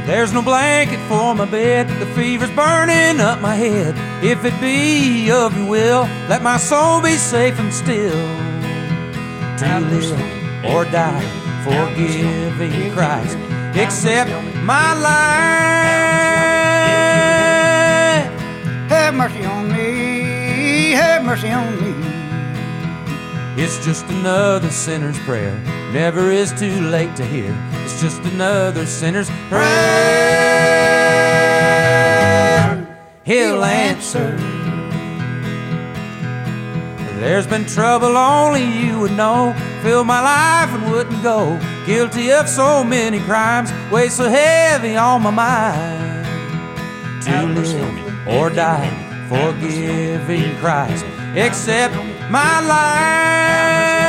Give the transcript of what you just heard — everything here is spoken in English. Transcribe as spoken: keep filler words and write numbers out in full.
There's no blanket for my bed, the fever's burning up my head. If it be of your will, let my soul be safe and still. To live or die, forgiving Christ, accept my life. Have mercy on me, have mercy on me. It's just another sinner's prayer, never is too late to hear. It's just another sinner's prayer, He'll answer. There's been trouble only you would know, filled my life and wouldn't go. Guilty of so many crimes, weight so heavy on my mind. To live or die, forgiving Christ, accept my life.